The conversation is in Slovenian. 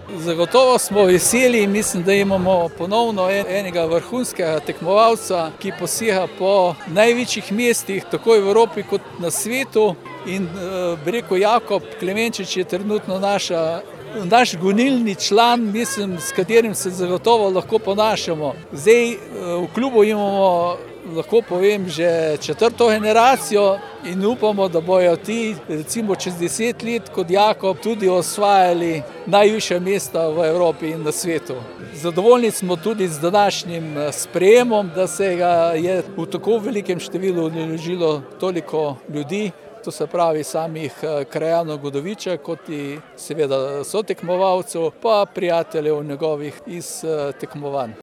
Zagotovo smo veseli in mislim, da imamo ponovno enega vrhunskega tekmovalca, ki posega po največjih mestih, tako v Evropi kot na svetu. In bi rekel, Jakob Klemenčič je trenutno naš gonilni član, mislim, s katerim se zagotovo lahko ponašamo. Zdaj v klubu imamo, lahko povem, že 4. generacijo in upamo, da bojo ti recimo čez 10 let kot Jakob tudi osvajali najvišja mesta v Evropi in na svetu. Zadovoljni smo tudi z današnjim sprejemom, da se ga je v tako velikem številu udeležilo toliko ljudi. To se pravi samih krajanov Godoviča, kot i seveda sotekmovalcev, pa prijateljev njegovih iz tekmovanj.